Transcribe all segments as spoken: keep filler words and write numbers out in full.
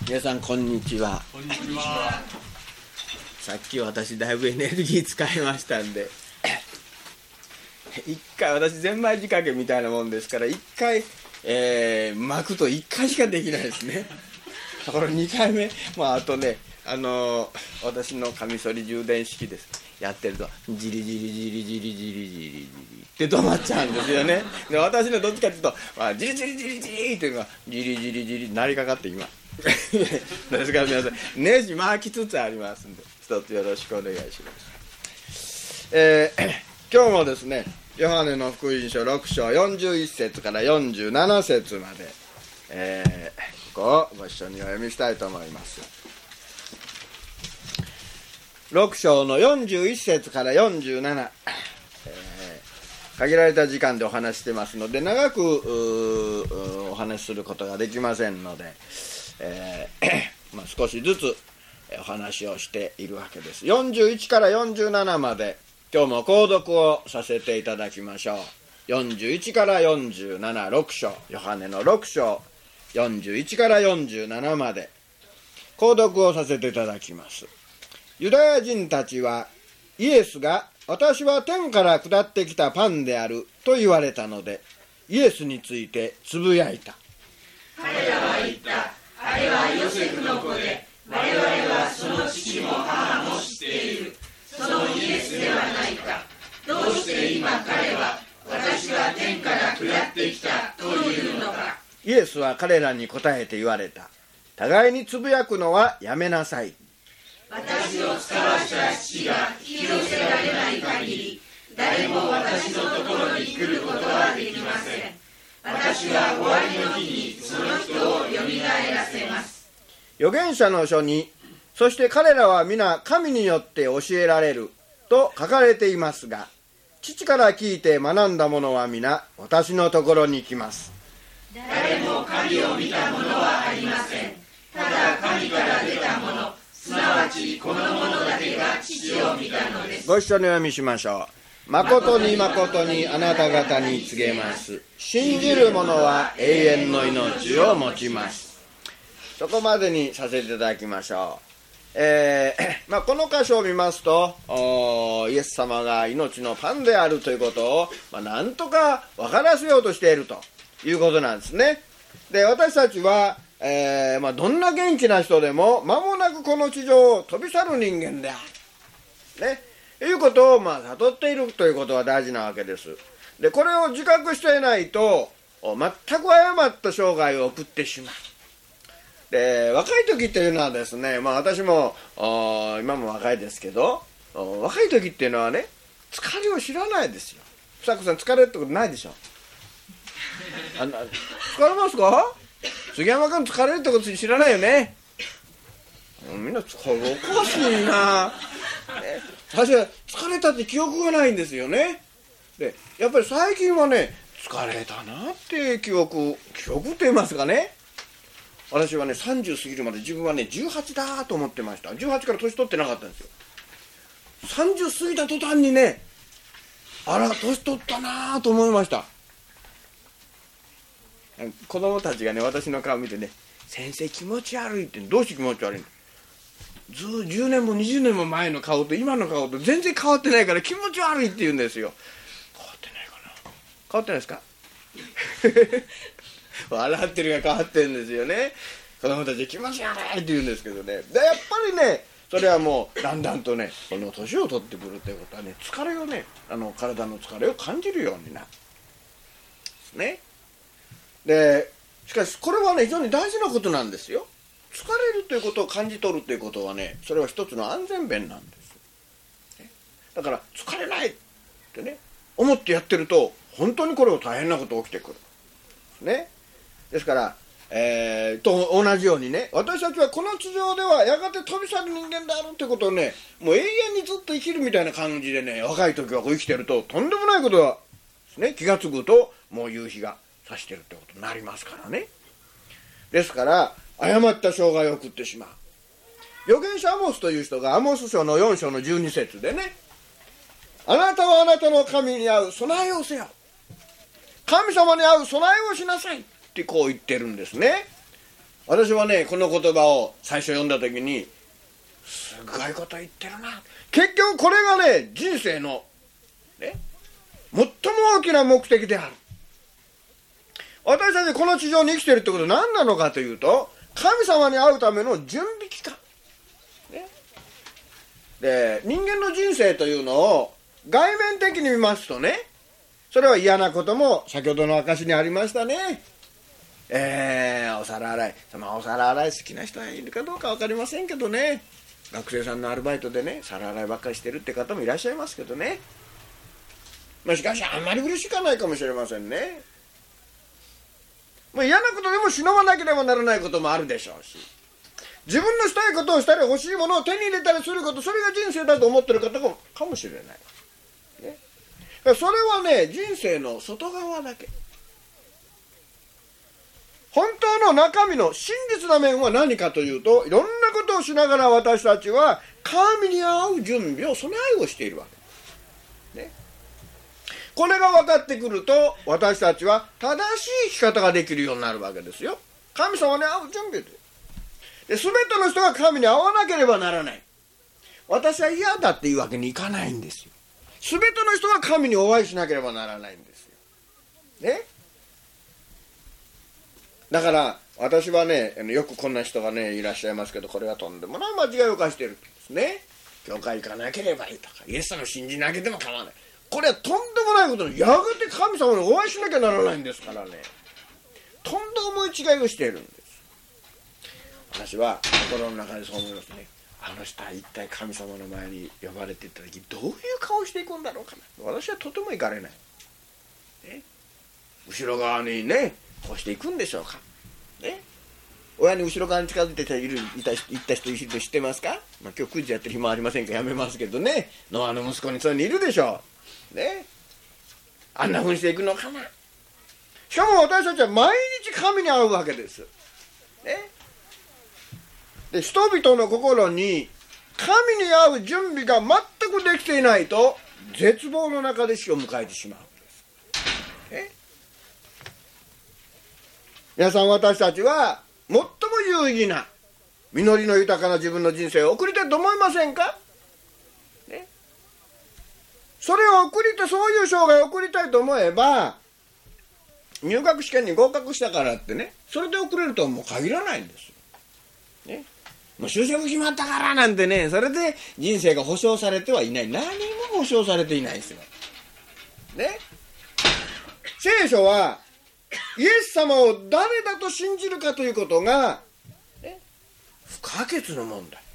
皆さんこんにちは。 こんにちは。 さっき私だいぶエネルギー使いましたんで一回私ゼンマイ仕掛けみたいなもんですから一回、えー、巻くと一回しかできないですね。これにかいめ、まあ、あとね、あのー、私のカミソリ充電式です。やってるとジリジリジリジリジリジリジリって止まっちゃうんですよね。で私のどっちかっていうと、まあ、ジリジリジリジリっていうのがジリジリジリなりかかって今ですから皆さんネジ巻きつつありますんで一つよろしくお願いします。えー、今日もですねヨハネの福音書ろく章よんじゅういち節からよんじゅうなな節まで、えー、ここをご一緒にお読みしたいと思います。ろく章のよんじゅういち節からよんじゅうなな、えー、限られた時間でお話してますので長くお話しすることができませんので、えーまあ、少しずつお話をしているわけです。よんじゅういちからよんじゅうななまで今日も購読をさせていただきましょう。よんじゅういちからよんじゅうなな、ろく章、ヨハネのろく章よんじゅういちからよんじゅうななまで購読をさせていただきます。ユダヤ人たちはイエスが私は天から下ってきたパンであると言われたのでイエスについてつぶやいた。 彼らは言った。あれはヨセフの子で我々はその父も母も知っている。そのイエスではないか。どうして今彼は私は天から下ってきたというのか。 イエスは彼らに答えて言われた。互いにつぶやくのはやめなさい。 私を使わした父が引き寄せられない限り誰も私のところに来ることはできません。私は終わりの日にその人をよみがえらせます。 預言者の書にそして彼らは皆神によって教えられると書かれていますが父から聞いて学んだ者は皆私のところに来ます。 誰も神を見た者はありません。ただ神から出た者すなわちこの者だけが父を見たのです。 ご一緒にお読みしましょう。誠に誠にあなた方に告げます。信じる者は永遠の命を持ちます。そこまでにさせていただきましょう。えーまあ、この箇所を見ますとイエス様が命のパンであるということを、まあ、なんとか分からせようとしているということなんですね。で私たちはえーまあ、どんな元気な人でも間もなくこの地上を飛び去る人間である、ね、いうことをまあ悟っているということは大事なわけです。でこれを自覚していないと全く誤った生涯を送ってしまう。で若い時っていうのはですね、まあ、私も今も若いですけど若い時っていうのはね疲れを知らないですよ。ふさこさん疲れるってことないでしょ。あの疲れますか。杉山君疲れるってこと知らないよね。みんな疲れおかしいな、ね、最初は疲れたって記憶がないんですよね。でやっぱり最近はね疲れたなって記憶記憶って言いますかね。私はねさんじゅう過ぎるまで自分はねじゅうはちだと思ってました。じゅうはちから年取ってなかったんですよ。さんじゅう過ぎた途端にねあら年取ったなと思いました。子供たちがね私の顔見てね先生気持ち悪いってどうして気持ち悪いのずじゅうねんもにじゅうねんも前の顔と今の顔と全然変わってないから気持ち悪いって言うんですよ。変わってないかな。変わってないですか笑ってるが変わってるんですよね。子供たち気持ち悪いって言うんですけどね。でやっぱりねそれはもうだんだんとねこの年を取ってくるということはね疲れをねあの体の疲れを感じるようになるですね。でしかしこれはね非常に大事なことなんですよ。疲れるということを感じ取るということはねそれは一つの安全弁なんです。だから疲れないってね思ってやってると本当にこれは大変なことが起きてくる、ね、ですから、えー、と同じようにね私たちはこの地上ではやがて飛び去る人間であるということをねもう永遠にずっと生きるみたいな感じでね若い時はこう生きてるととんでもないことが、ね、気がつくともう夕日が差してるってことになりますからね。ですから誤った生涯を送ってしまう。預言者アモスという人がアモス書のよん章のじゅうに節でねあなたはあなたの神に会う備えをせよ神様に会う備えをしなさいってこう言ってるんですね。 私はね、この言葉を最初読んだ時に、すごいこと言ってるな。結局これがね、人生の、ね、最も大きな目的である。私たちこの地上に生きているってことは何なのかというと、神様に会うための準備期間。ね、で、人間の人生というのを外面的に見ますとね、それは嫌なことも先ほどの証にありましたね。えー、お皿洗い、まあ、お皿洗い好きな人はいるかどうか分かりませんけどね、学生さんのアルバイトでね、皿洗いばっかりしてるって方もいらっしゃいますけどね、まあ、しかしあんまり嬉しくないかもしれませんね。もう嫌なことでも忍ばなければならないこともあるでしょうし、自分のしたいことをしたり欲しいものを手に入れたりすること、それが人生だと思ってる方かもしれない、ね、だからそれはね、人生の外側だけ。本当の中身の真実な面は何かというと、いろんなことをしながら私たちは神に会う準備を、備えをしているわけ、ね、これが分かってくると、私たちは正しい生き方ができるようになるわけですよ。神様に会う準備で。で、全ての人が神に会わなければならない。私は嫌だっていうわけにいかないんですよ。全ての人が神にお会いしなければならないんですよ。ね。だから私はね、よくこんな人がねいらっしゃいますけど、これはとんでもない間違いを犯しているんですね。教会行かなければいいとか、イエス様を信じなければ構わない。これはとんでもないことで、やがて神様にお会いしなきゃならないんですからね。とんでもない違いをしているんです。私は心の中でそう思いますね。あの人は一体神様の前に呼ばれていった時、どういう顔していくんだろうかな。私はとても行かれない、ね、後ろ側にねこうしていくんでしょうか、ね、親に後ろ側に近づいているいた行った人いる知ってますか。まあ、今日くじやってる暇ありませんからやめますけどね、ノアの息子にそういうのいるでしょう、ね、あんなふうにしていくのかな。しかも私たちは毎日神に会うわけです、ね、で人々の心に神に会う準備が全くできていないと、絶望の中で死を迎えてしまうんです、ね、皆さん、私たちは最も有意義な実りの豊かな自分の人生を送りたいと思いませんか、ね、それを送りたい、そういう生涯を送りたいと思えば、入学試験に合格したからってね、それで送れるとはもう限らないんですよ、ね、もう就職決まったからなんてね、それで人生が保証されてはいない。何も保証されていないですよ、ね、聖書はイエス様を誰だと信じるかということが、ね、不可欠の問題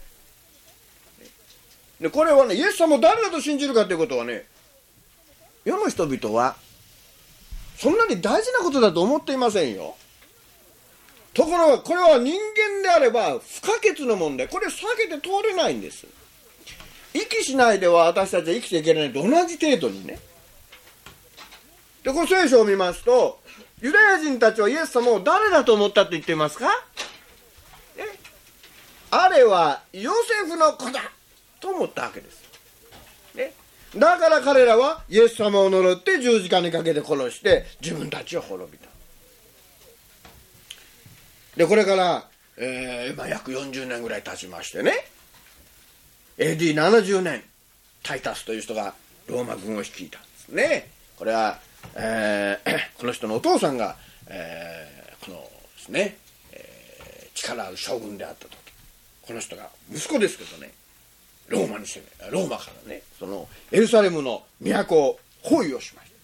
で、これはね、イエス様を誰だと信じるかということはね、世の人々はそんなに大事なことだと思っていませんよ。ところがこれは人間であれば不可欠の問題、これ避けて通れないんです。息しないでは私たちは生きていけないと同じ程度にね。で、この聖書を見ますと、ユダヤ人たちはイエス様を誰だと思ったと言っていますか、ね、あれはヨセフの子だと思ったわけです、ね、だから彼らはイエス様を呪って十字架にかけて殺して自分たちを滅びた。で、これから、えー、今約よんじゅうねんぐらい経ちましてね、 エーディーななじゅう 年タイタスという人がローマ軍を率いたんですね。これはえー、この人のお父さんが、えー、このですね、えー、力ある将軍であった時、この人が息子ですけどね、ローマに攻め、ローマからね、そのエルサレムの都を包囲をしました、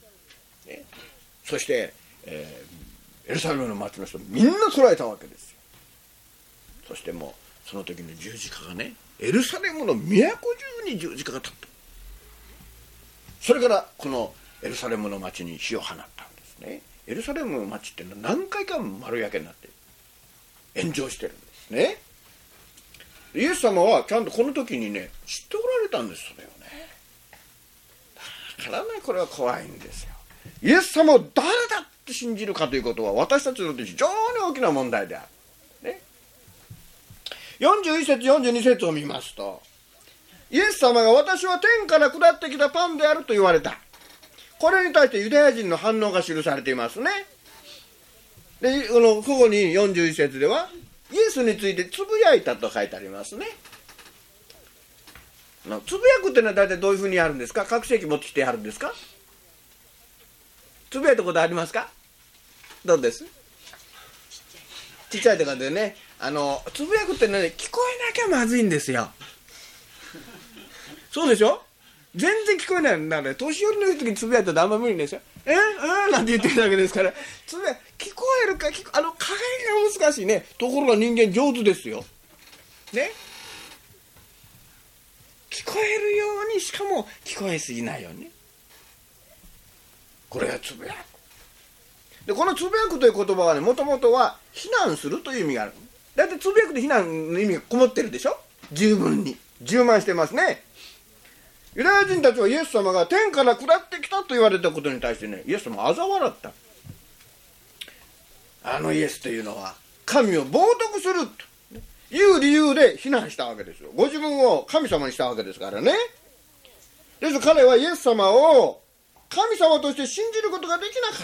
ね、そして、えー、エルサレムの町の人みんな捕らえたわけですよ。そしてもうその時の十字架がね、エルサレムの都中に十字架が立った。それからこのエルサレムの町に火を放ったんですね。エルサレムの町っていうのは何回か丸焼けになって炎上してるんですね。イエス様はちゃんとこの時にね知っておられたんです、それをね。だからね、これは怖いんですよ。イエス様を誰だって信じるかということは私たちにとって非常に大きな問題である、ね、よんじゅういち節よんじゅうに節を見ますと、イエス様が私は天から下ってきたパンであると言われた。これに対してユダヤ人の反応が記されていますね。で、この父語によんじゅういち節では、 イエスについてつぶやいたと書いてありますね。つぶやくっていうのは大体どういうふうにやるんですか？拡声器持ってきてやるんですか？つぶやいたことありますか？どうです？ちっちゃいとかでね、あのつぶやくっていうのはね、聞こえなきゃまずいんですよ。そうでしょ？全然聞こえないんだから、年寄りの時につぶやいたらあんま無理ですよ。ええなんて言ってるだけですから、つぶや聞こえるか聞こあの加減が難しいね。ところが人間上手ですよ。ね。聞こえるように、しかも聞こえすぎないようにね。これがつぶやく。でこのつぶやくという言葉はね、もともとは非難するという意味がある。だいたいつぶやくで非難の意味がこもってるでしょ。十分に充満してますね。ユダヤ人たちはイエス様が天から下ってきたと言われたことに対してね、イエス様は嘲笑った。あのイエスというのは神を冒涜するという理由で非難したわけですよ。ご自分を神様にしたわけですからね。ですから彼はイエス様を神様として信じることができなかった。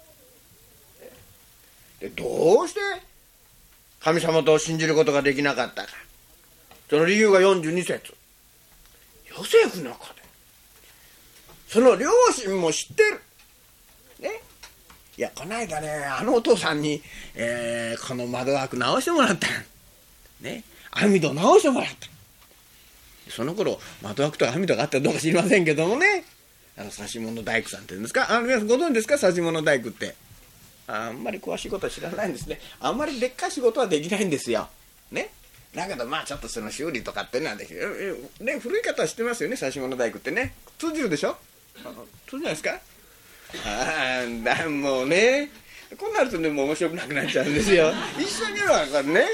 でどうして神様と信じることができなかったか。その理由がよんじゅうに節。ヨセフの子で、その両親も知ってる。ね。いや、この間ね、あのお父さんに、えー、この窓枠直してもらった。ね。網戸直してもらった。その頃、窓枠と網戸があったらどうか知りませんけどもね。あの、指物大工さんって言うんですか？あの、皆さんご存知ですか？指物大工って。あんまり詳しいことは知らないんですね。あんまりでっかい仕事はできないんですよ。ね。だけどまあちょっとその修理とかってのはできる。ね、古い方は知ってますよね、指物大工ってね。通じるでしょ？通じないですか？ああ、だもうね、こうなるとね、もう面白くなくなっちゃうんですよ。一緒には分かるね。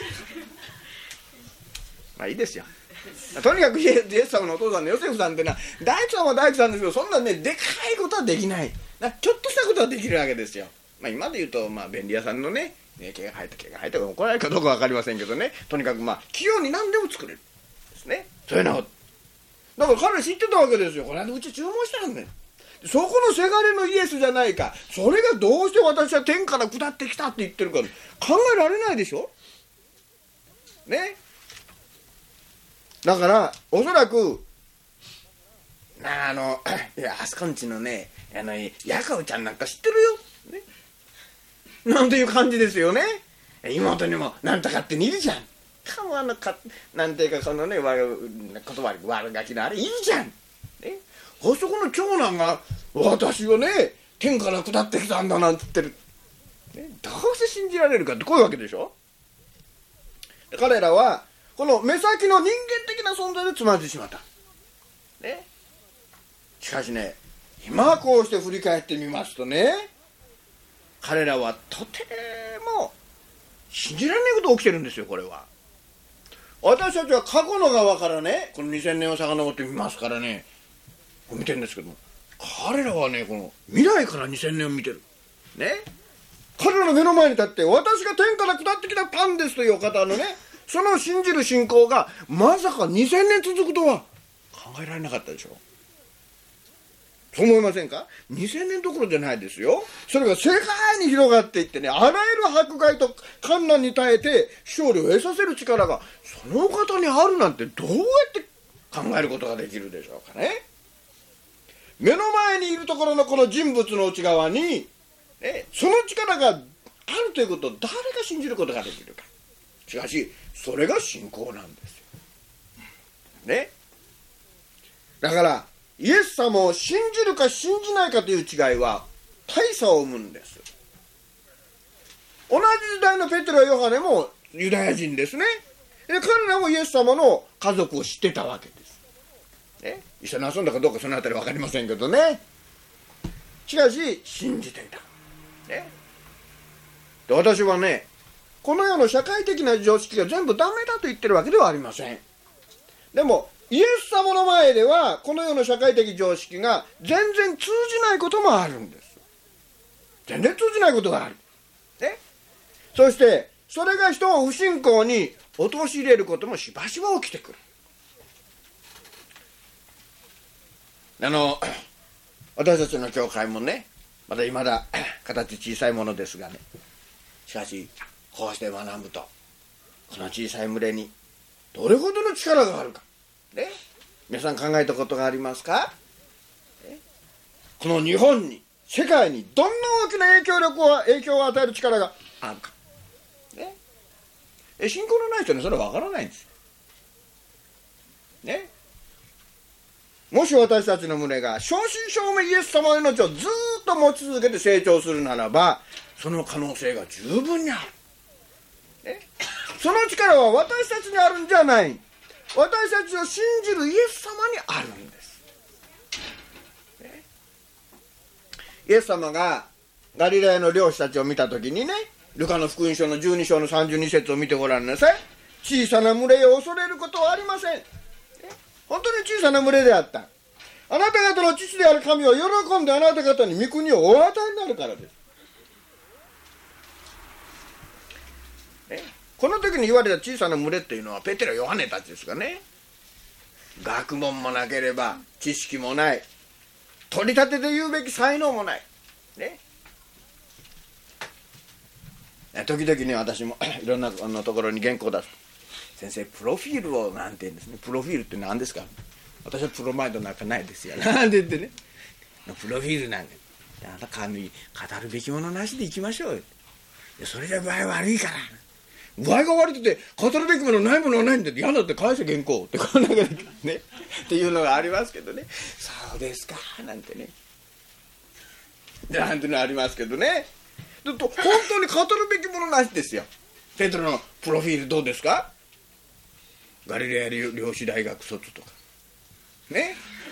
まあいいですよ。とにかくイエス様のお父さんのヨセフさんってのは、大工さんは大工さんですけど、そんなね、でかいことはできない。ちょっとしたことはできるわけですよ。まあ今で言うと、まあ便利屋さんのね、ね、毛が生えた毛が生えた怒られるかどうか分かりませんけどね、とにかくまあ器用に何でも作れるですね。そういうのだから彼知ってたわけですよ。これうち注文したんだよ。そこのせがれのイエスじゃないか。それがどうして私は天から下ってきたって言ってるか考えられないでしょね。だからおそらくあのいやあそこんちのね、あのヤカウちゃんなんか知ってるよ、ね、なんていう感じですよね。妹にもなんとかっているじゃん。かもあのかなんていうかそのね悪言葉悪ガキのあれいるじゃん。ね、あそこの長男が私はね天から下ってきたんだなんて言ってる。ね、どうせ信じられるかってこういうわけでしょ。で彼らはこの目先の人間的な存在でつまずいてしまった。ね。しかしね、今こうして振り返ってみますとね、彼らはとても信じられないことが起きてるんですよ。これは私たちは過去の側からね、このにせんねんを遡ってみますからね、これ見てるんですけども、彼らはねこの未来からにせんねんを見てるね。彼らの目の前に立って、私が天から下ってきたパンですというお方のね、その信じる信仰がまさかにせんねん続くとは考えられなかったでしょ。そう思いませんか？にせんねんどころじゃないですよ。それが世界に広がっていってね、あらゆる迫害と困難に耐えて勝利を得させる力がその方にあるなんてどうやって考えることができるでしょうかね。目の前にいるところのこの人物の内側に、ね、その力があるということを誰が信じることができるか。しかしそれが信仰なんですよね。だからイエス様を信じるか信じないかという違いは大差を生むんです。同じ時代のペテロやヨハネもユダヤ人ですね。で彼らもイエス様の家族を知ってたわけです、ね、一緒に遊んだかどうかそのあたり分かりませんけどね。しかし信じていた、ね、で私はね、この世の社会的な常識が全部ダメだと言ってるわけではありません。でもイエス様の前ではこの世の社会的常識が全然通じないこともあるんです。全然通じないことがある、ね、そしてそれが人を不信仰に陥れることもしばしば起きてくる。あの私たちの教会もね、まだ未だ形小さいものですがね、しかしこうして学ぶとこの小さい群れにどれほどの力があるか、ね、皆さん考えたことがありますか？ね、この日本に世界にどんな大きな影響力を影響を与える力があるか、ね、え信仰のない人にそれは分からないんですよ、ね、もし私たちの胸が正真正銘イエス様の命をずっと持ち続けて成長するならば、その可能性が十分にある、ね、その力は私たちにあるんじゃない、私たちを信じるイエス様にあるんです、ね、イエス様がガリラヤの漁師たちを見たときにね、ルカの福音書のじゅうに章のさんじゅうに節を見てごらんなさい。小さな群れを恐れることはありません。本当に小さな群れであった。あなた方の父である神は喜んであなた方に御国をお与えになるからです、ね、この時に言われた小さな群れっていうのはペテロ・ヨハネたちですかね。学問もなければ知識もない、取り立てて言うべき才能もない、ね、時々ね、私もいろんなあのところに原稿出す。先生、プロフィールをなんて言うんですね。プロフィールって何ですか？私はプロマイドなんかないですよ。なんて言ってね、プロフィールなんかあなたに語るべきものなしでいきましょうよ。それじゃ場合悪いから、場合が悪いって語るべきものないものはないんだって、嫌だって返せ原稿ってこんなねっていうのがありますけどね。そうですかなんてね、なんてのありますけどね。本当に語るべきものなしですよ。ペトロのプロフィールどうですか？ガリレア漁師大学卒とかね、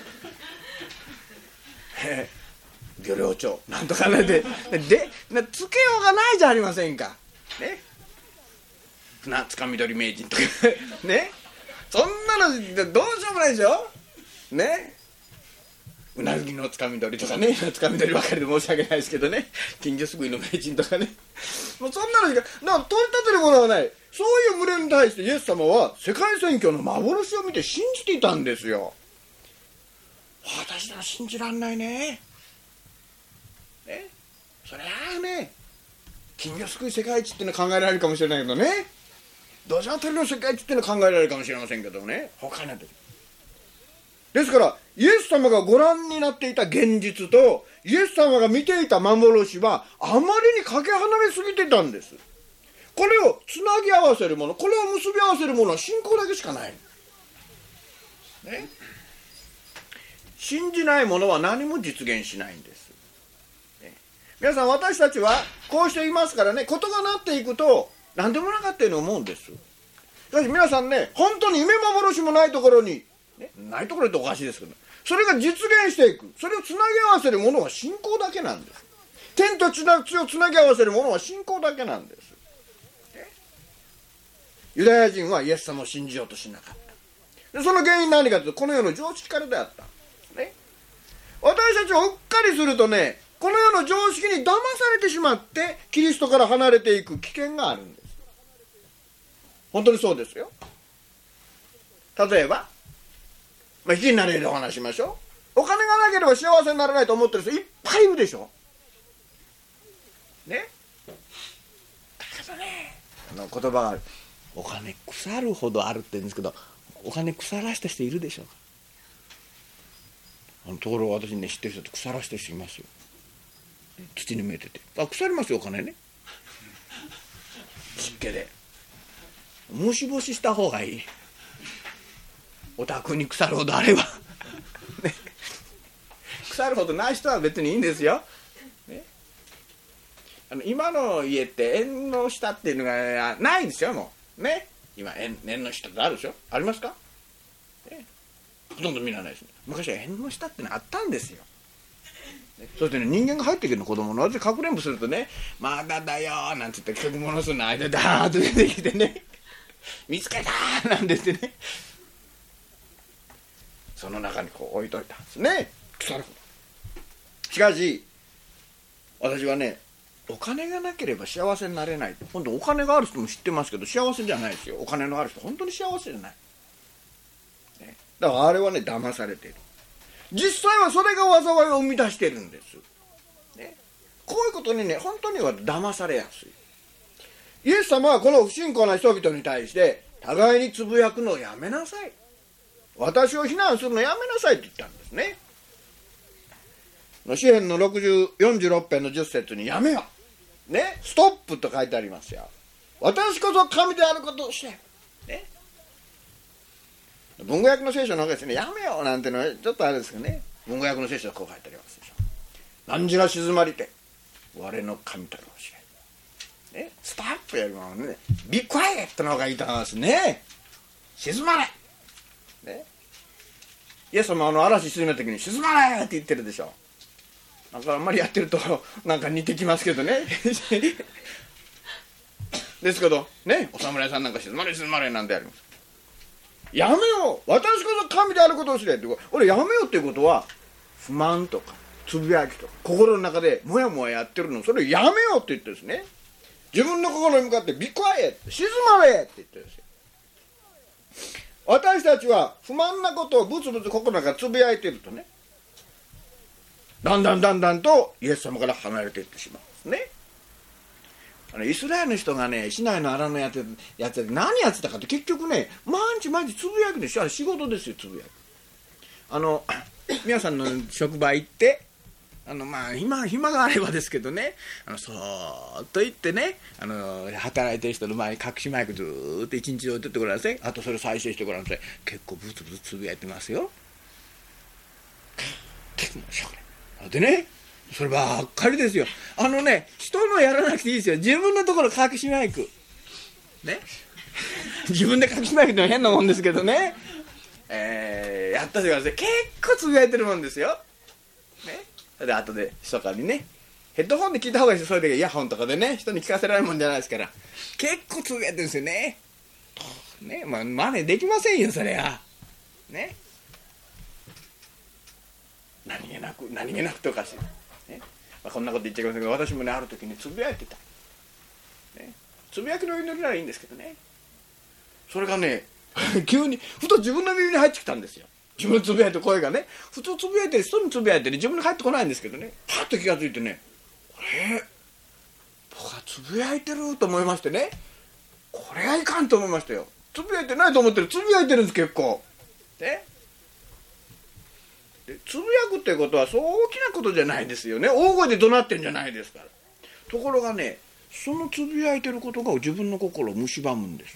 漁業長なんとかねででつけようがないじゃありませんかね。船つかみ取り名人とかね、そんなのどうしようもないでしょね。うなぎのつかみ取りとかね、つかみ取りばかりで申し訳ないですけどね、金魚すくいの名人とかね、もうそんなのしかだから取り立てるものはない。そういう群れに対してイエス様は世界宣教の幻を見て信じていたんですよ。私なら信じらんないね。ね、そりゃあね、金魚すくい世界一っていうのは考えられるかもしれないけどね、どじゃ取りの世界一っていうのは考えられるかもしれませんけどね、他なんて。ですからイエス様がご覧になっていた現実とイエス様が見ていた幻はあまりにかけ離れすぎてたんです。これをつなぎ合わせるもの、これを結び合わせるものは信仰だけしかない、ね、信じないものは何も実現しないんです、ね、皆さん私たちはこうしていますからね、事がなっていくと何でもなかったように思うんです。しかし皆さんね、本当に夢幻もないところに、ね、ないところっておかしいですけど、それが実現していく、それをつなぎ合わせるものは信仰だけなんです。天と地をつなぎ合わせるものは信仰だけなんです。ユダヤ人はイエス様を信じようとしなかった。でその原因何かというと、この世の常識からであった、ね、私たちをうっかりするとね、この世の常識に騙されてしまってキリストから離れていく危険があるんです。本当にそうですよ。例えば、まあ、引きになれるお話しましょう。お金がなければ幸せにならないと思ってる人いっぱいいるでしょね。だけどね、あの言葉がある。お金腐るほどあるって言うんですけど、お金腐らした人いるでしょうか。あのところ私ね、知ってる人って腐らした人いますよ。土に埋めてて、あ、腐りますよお金ね、湿気で。虫干しした方がいい。お宅に腐るほどあれば、ね、腐るほどない人は別にいいんですよ、ね、あの今の家って縁の下っていうのがないんですよ。もうね、今縁、縁の下ってあるでしょ、ありますか、ね、ほとんど見らないですね。昔は縁の下ってのあったんですよ、ね、そしてね、人間が入ってくるの、子供の私かくれんぼするとね、まだだよーなんて言って、獣巣の間ダーッと出てきてね、見つけたーなんて言ってね、その中にこう置いといたんですね。腐るほど。しかし私はね、お金がなければ幸せになれない。本当お金がある人も知ってますけど、幸せじゃないですよ。お金のある人本当に幸せじゃない、ね、だからあれはね、騙されている。実際はそれが災いを生み出してるんです、ね、こういうことにね、本当には騙されやすい。 イエス様はこの不信仰な人々に対して互いにつぶやくのをやめなさい、私を非難するのやめなさいって言ったんですね。詩編のろくじゅう、よんじゅうろく編のじゅっ節にやめよ、ね、ストップと書いてありますよ。私こそ神であることをして、ね、文語訳の聖書の中ですね、やめよなんてのはちょっとあれですけどね、文語訳の聖書はこう書いてありますでしょ。何が静まりて我の神たるを知れ、ね、ストップよりもね、ビックワイエットの方がいいと思いますね。静まれ、ね、イエス様はあの嵐沈めた時に静まれって言ってるでしょ。なんかあんまりやってるとなんか似てきますけどねですけどね、お侍さんなんか静まれ静まれなんであります。やめよう、私こそ神であることを知れって、俺やめようっていうことは不満とかつぶやきとか心の中でもやもややってるの、それをやめようって言ってるんですね。自分の心に向かってビックワイエット、静まれって言ってるんですよ。私たちは不満なことをブツブツ心の中でつぶやいているとね、だんだんだんだんとイエス様から離れていってしまうんですね。あのイスラエルの人がね、市内の荒野やってやって何やってたかって、結局ね、毎日毎日つぶやくでしょ。あれ仕事ですよ、つぶやく。あの皆さんの職場行って、あのまあ暇暇があればですけどね、あのそーっと行ってね、あの働いてる人の前に隠しマイクずーっと一日置いてってごらんなさい。あとそれ再生してごらんなさい。結構ブツブツつぶやいてますよ。でね、そればっかりですよ。あのね、人のやらなくていいですよ。自分のところ隠しマイクね自分で隠しマイクってのは変なもんですけどね、えー、やった人が結構つぶやいてるもんですよ、ね、で後で密かにねヘッドホンで聞いた方がいいですよ。それでイヤホンとかでね、人に聞かせられるもんじゃないですから。結構つぶやいてるんですよね。ね、まあ真似できませんよそれはね。何気なく何気なくとかしい、ね、まあ、こんなこと言っちゃいけませんけど、私もねある時につぶやいてた、ね、つぶやきの祈りならいいんですけどね、それがね急にふと自分の耳に入ってきたんですよ。自分のつぶやいてる声がね、普通つぶやいてる人につぶやいてる自分に入ってこないんですけどね、パッと気がついてね、これ僕はつぶやいてると思いましてね、これはいかんと思いましたよ。つぶやいてないと思ってる、つぶやいてるんです結構ね。でつぶやくってことはそう大きなことじゃないですよね。大声で怒鳴ってるんじゃないですから。ところがね、そのつぶやいてることが自分の心を蝕むんです。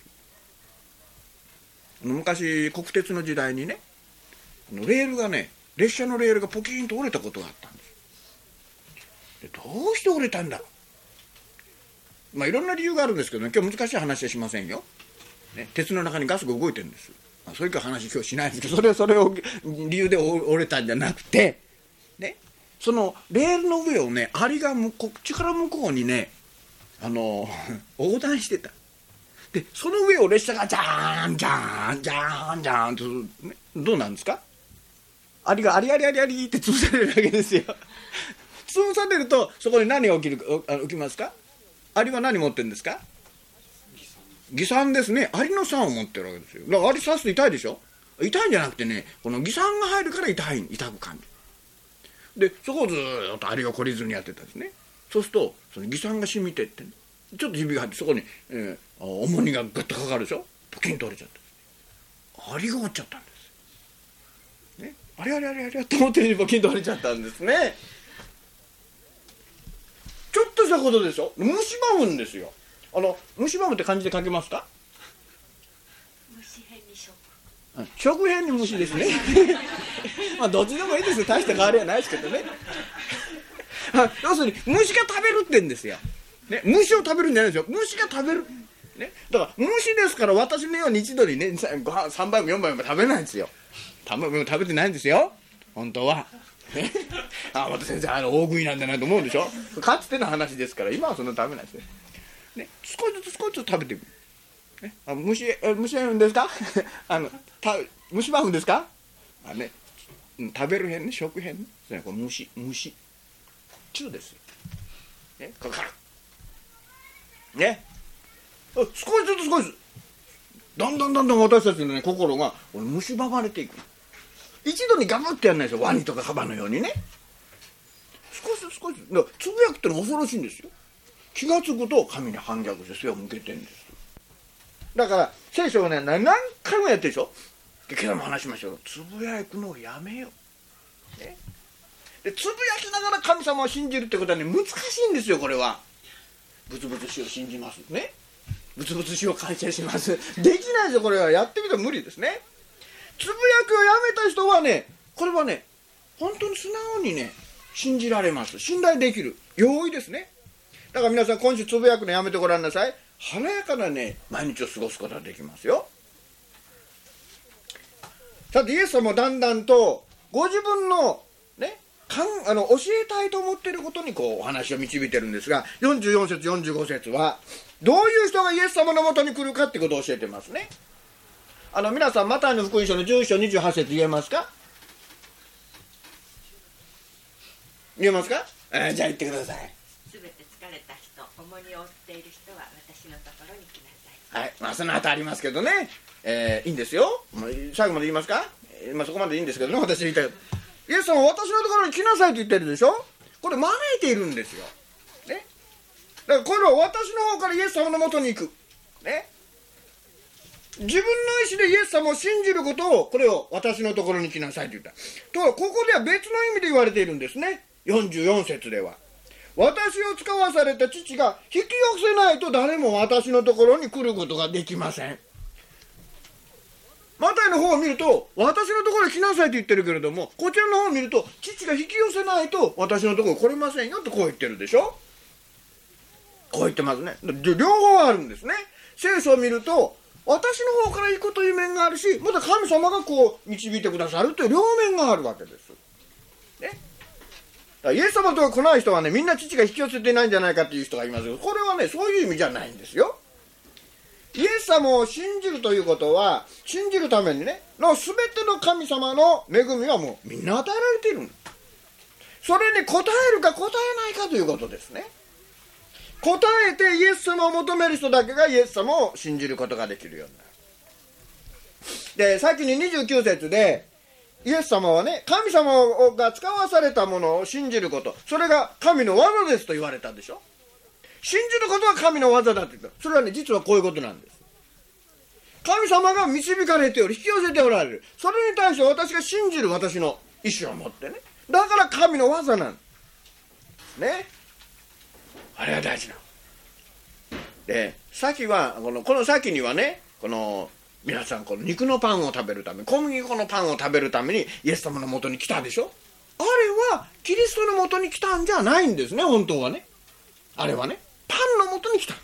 昔国鉄の時代にね、レールがね、列車のレールがポキンと折れたことがあったんです。でどうして折れたんだろう。まあいろんな理由があるんですけどね、今日難しい話はしませんよ、ね、鉄の中にガスが動いてるんです。そういう話今日しないんですけど、それはそれを理由で折れたんじゃなくて、ね、そのレールの上をね、アリがこっちから向こうにね、あの横断してた。でその上を列車がジャーンジャーンジャーンジャーンと、ね、どうなんですか。アリがアリアリアリアリって潰されるわけですよ。潰されるとそこに何が起きる起きますか。アリは何持ってるんですか。擬酸ですね。アリの酸を持ってるわけですよ。だからアリ刺すと痛いでしょ。痛いんじゃなくてね、この擬酸が入るから痛い、痛く感じる。でそこをずーっとアリが懲りずにやってたんですね。そうするとその擬酸が染みてって、ね、ちょっとひびが入ってそこに、えー、重荷がグッとかかるでしょ。ポキンと折れちゃった。アリが折っちゃったんです、ね、あれあれあれあれと思ってるにポキンと折れちゃったんですね。ちょっとしたことでしょ。蝕むんですよ。あの蝕むって漢字で書けますか。 虫編に食、 食編に虫ですね。まあどっちでもいいですよ。大した変わりはないですけどね。要するに虫が食べるってんですよ、ね、虫を食べるんじゃないですよ。虫が食べる、ね、だから虫ですから、私のように一度にねご飯さんばいもよんばいも食べないんですよ。食べ食べてないんですよ本当は。あまた先生あの大食いなんだなと思うんでしょ。かつての話ですから、今はそんな食べないですね。ね、少しずつ少しずつ食べていく、ね、あ虫え虫はんですか。あのた虫歯んですか。あ、ね、食べる辺ね、食辺ね、これ虫虫中ですよ、ね、かかるね。少しずつ少しずつだんだんだんだん私たちの、ね、心が蝕まれていく。一度にガブッてやらないですよ。ワニとかカバのようにね。少しずつ少しずつつぶやくってのは恐ろしいんですよ。 気がつくと神に反逆して背を向けてるんです。だから聖書がね何回もやってるでしょ。で今朝も話しましたけど、つぶやくのをやめよう、ね、でつぶやきながら神様を信じるってことはね難しいんですよ。これはブツブツ死を信じますね、ブツブツ死を感謝しますできないですよ。これはやってみたら無理ですね。つぶやきをやめた人はね、これはね本当に素直にね信じられます。信頼できる容易ですね。だから皆さん今週つぶやくのやめてごらんなさい。華やかなね毎日を過ごすことができますよ。さてイエス様もだんだんとご自分のねかんあの教えたいと思っていることにこうお話を導いてるんですが、よんじゅうよん節よんじゅうご節はどういう人がイエス様のもとに来るかってことを教えてますね。あの皆さんマタイの福音書のじゅういっ章にじゅうはち節言えますか？言えますか？えー、じゃあ言ってください。 すべて疲れた人、重荷を負っている人は私のところに来なさい。 はい、まあその後ありますけどね、えー、いいんですよ。もう最後まで言いますか？えー、まあそこまでいいんですけどね、私言いたい。イエス様は私のところに来なさいと言ってるでしょ。これ招いているんですよ。ね。だからこれは私の方からイエス様のもとに行く。ね。自分の意思でイエス様を信じることを、これを私のところに来なさいと言った。と、ここでは別の意味で言われているんですね。よんじゅうよん節では。私を使わされた父が引き寄せないと誰も私のところに来ることができません。マタイの方を見ると私のところに来なさいと言ってるけれども、こちらの方を見ると父が引き寄せないと私のところに来れませんよとこう言ってるでしょ。こう言ってますね。両方あるんですね。聖書を見ると私の方から行くという面があるし、また神様がこう導いてくださるという両面があるわけです。ね。だからイエス様のところに来ない人はね、みんな父が引き寄せていないんじゃないかという人がいますけど、これはねそういう意味じゃないんですよ。イエス様を信じるということは、信じるためにねの全ての神様の恵みはもうみんな与えられている。それに応えるか応えないかということですね。応えてイエス様を求める人だけがイエス様を信じることができるようになる。で、先ににじゅうきゅう節でイエス様はね、神様が使わされたものを信じること、それが神の技ですと言われたでしょ。信じることは神の技だって言った。それはね、実はこういうことなんです。神様が導かれており、引き寄せておられる。それに対して私が信じる私の意思を持ってね。だから神の技なんですね。あれが大事な。で、先はこのこの先にはね、この皆さんこの肉のパンを食べるため、小麦粉のパンを食べるためにイエス様のもとに来たでしょ。あれはキリストのもとに来たんじゃないんですね。本当はね、あれはねパンのもとに来た。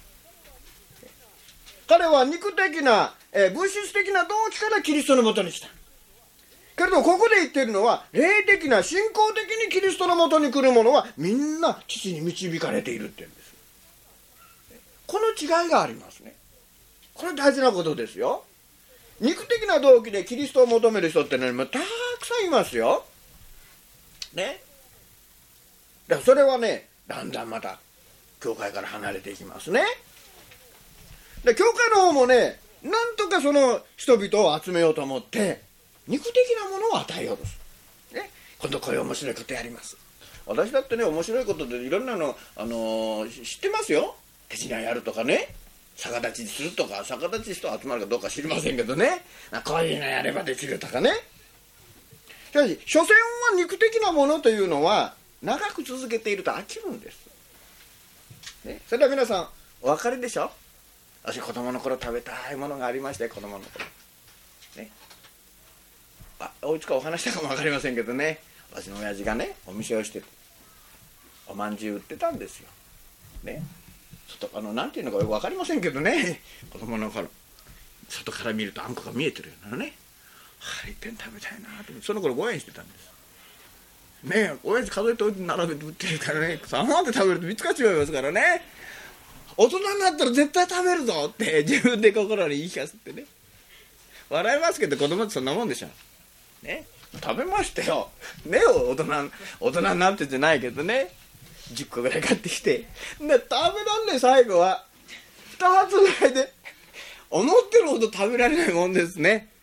彼は肉的な、えー、物質的な動機からキリストのもとに来た。けれどここで言っているのは、霊的な信仰的にキリストのもとに来る者はみんな父に導かれているって言うんです。この違いがありますね。これ大事なことですよ。肉的な動機でキリストを求める人ってのはたくさんいますよ。ね。だからそれはね、だんだんまた教会から離れていきますね。で、教会の方もね、なんとかその人々を集めようと思って肉的なものを与えようとする。ね。今度こういう面白いことやります。私だってね、面白いことでいろんなの、あのー、知ってますよ。手品やるとかね、逆立ちするとか、逆立ち人集まるかどうか知りませんけどね、こういうのやればできるとかね。しかし所詮は肉的なものというのは長く続けていると飽きるんです、ね。それでは皆さんお分かりでしょ。私子供の頃食べたいものがありまして、子供の頃ね、あ、おいつかお話したかも分かりませんけどね、私の親父がねお店をしてておまんじゅう売ってたんですよね。外、あのなんていうのかよく分かりませんけどね、子供の頃外から見るとあんこが見えてるようなね、はい、一遍食べたいなと。その頃ごえんしてたんですね。え、親父数えておいて並べて売ってるからね、さんまんで食べるとみつかっちまいますからね。大人になったら絶対食べるぞって自分で心に言い聞かせてね、笑いますけど子供ってそんなもんでしょね。食べましたよね。大人大人になってじゃないけどね、じゅっこぐらい買ってきて、で食べらんね、最後はに発ぐらいで思ってるほど食べられないもんですね。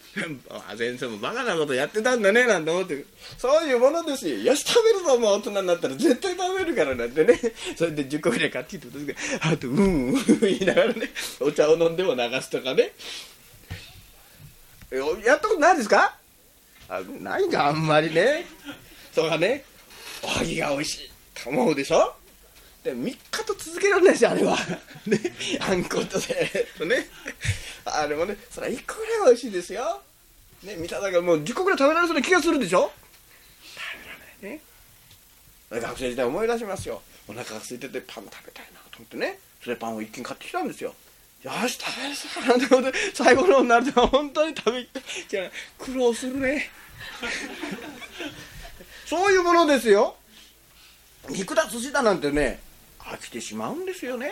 あ、先生もバカなことやってたんだねなんて思って、そういうものですよ。よし食べるぞ、もう大人になったら絶対食べるからなんてね。それでじゅっこぐらい買ってきてくるあとうんうん言いながらね、お茶を飲んでも流すとかね。やったことないですか？あ、ないか、あんまりね。それがね、おはぎが美味しいと思うでしょ。でみっかと続けるんですよ、あれは。ね、あんことでとね、あれもね、それはいっこぐらいは美味しいですよ。ね、見ただけもうじゅっこぐらい食べられそうな気がするでしょ。食べられないね。学生時代思い出しますよ。お腹が空いててパン食べたいなと思ってね、それパンを一気に買ってきたんですよ。よし食べるさなんてことで、最後の方になると本当に食べきゃ苦労するね。そういうものですよ。肉だ寿司だなんてね、飽きてしまうんですよね。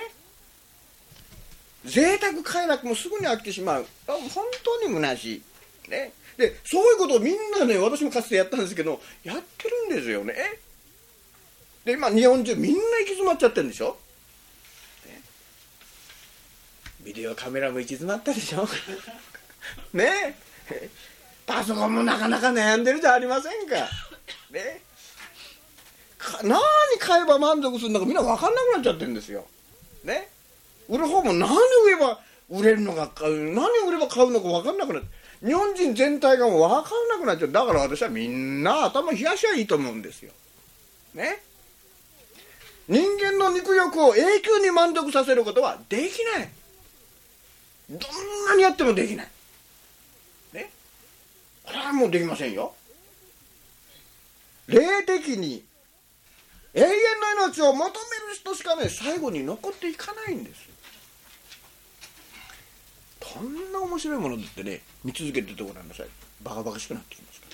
贅沢快楽もすぐに飽きてしまう。本当に虚しい、ね、でそういうことをみんなね、私もかつてやったんですけど、やってるんですよね。で今日本中みんな行き詰まっちゃってるんでしょ、ね、ビデオカメラも行き詰まったでしょね、パソコンもなかなか悩んでるじゃありませんか、ね、何買えば満足するのかみんな分かんなくなっちゃってるんですよ、ね、売る方も何を売れば売れるのか、何を売れば買うのか分かんなくなって、日本人全体がもう分かんなくなっちゃう。だから私はみんな頭冷やしゃいいと思うんですよ、ね、人間の肉欲を永久に満足させることはできない。どんなにやってもできない、ね、これはもうできませんよ。霊的に永遠の命を求める人しかね、最後に残っていかないんです。こんな面白いものってね、見続けててごらんなさい。バカバカしくなってきますから。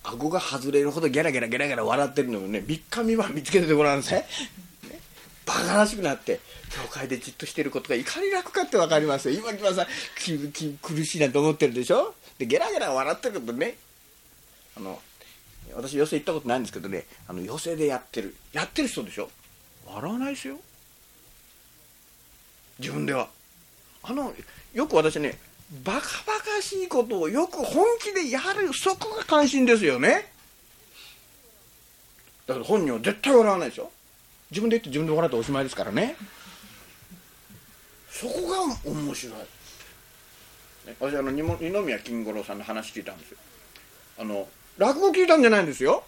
顎が外れるほどギャラギャラギャラギャラ笑ってるのをね、みっかみばん見つけててごらんなさい、ね、バカらしくなって教会でじっとしていることがいかに楽かって分かりますよ。今今さきき苦しいなと思ってるでしょ。でゲラゲラ笑ってることね、あの私寄席行ったことないんですけどね、あの寄席でやってるやってる人でしょ、笑わないですよ自分では。あのよく私ね、バカバカしいことをよく本気でやる、そこが関心ですよね。だから本人は絶対笑わないでしょ。自分で言って自分で笑っておしまいですからね。そこが面白い、ね、私あの二宮金五郎さんの話聞いたんですよ。あの落語聞いたんじゃないんですよ。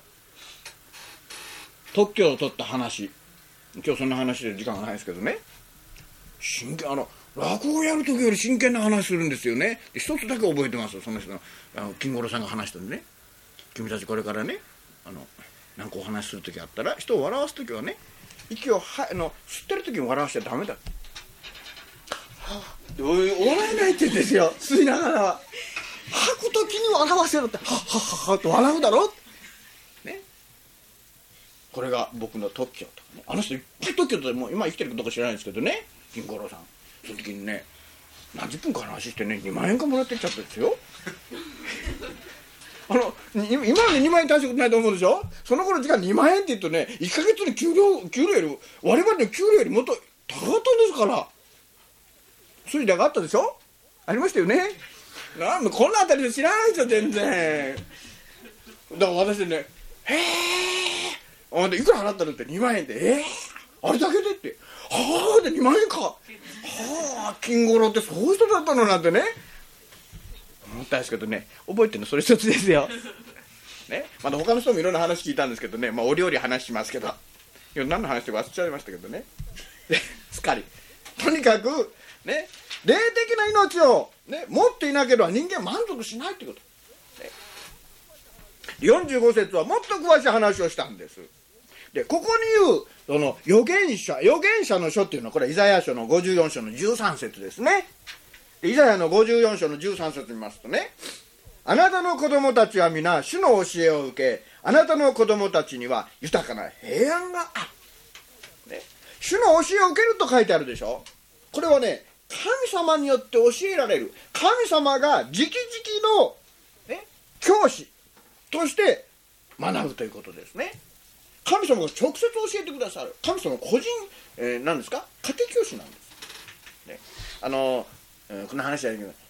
特許を取った話、今日そんな話で時間がないですけどね、真剣あの落語やる時より真剣な話するんですよね。で一つだけ覚えてますよ、その人のあの金五郎さんが話したんでね、君たちこれからね、あの何かお話しする時あったら、人を笑わす時はね、息をはあの吸ってる時に笑わしちゃダメだって、はあ、笑えないって言うんですよ、吸いながらは。吐く時に笑わせろって、はっはっはっと笑うだろ、ね、これが僕の特許とかね。あの人いっぱい特許ともう今生きてるかどうか知らないんですけどね、金五郎さん。その時にね、何十分か話してね、にまんえんかもらってっちゃったんですよ。あの今までにまんえん大したことないと思うでしょ。その頃時間にまんえんって言うとね、いっかげつの給料給料より我々の給料よりもっと高かったんですから。そういう時代があったでしょ、ありましたよね。なんこんなあたりで知らないですよ全然。だから私ね、へえ、いくら払ったのってにまんえんで、えー、あれだけでって、はあでにまんえんか、はあ金五郎ってそういう人だったのなんてね思ったんですけどね、覚えてるのそれ一つですよ、ね、まだ他の人もいろんな話聞いたんですけどね、まあお料理話しますけど、いや何の話か忘れちゃいましたけどね、すっかりとにかくね、霊的な命を、ね、持っていなければ人間満足しないってこと、ね、よんじゅうご節はもっと詳しい話をしたんです。でここに言うその預言者預言者の書っていうのは、これはイザヤ書のごじゅうよん章のじゅうさん節ですね。イザヤのごじゅうよん章のじゅうさん節見ますとね、あなたの子供たちは皆主の教えを受け、あなたの子供たちには豊かな平安がある、ね、主の教えを受けると書いてあるでしょ。これはね、神様によって教えられる、神様が直々の、ね、教師として学ぶということですね。神様が直接教えてくださる、神様個人、えー、何ですか、家庭教師なんです、ね、あの、えー、この話は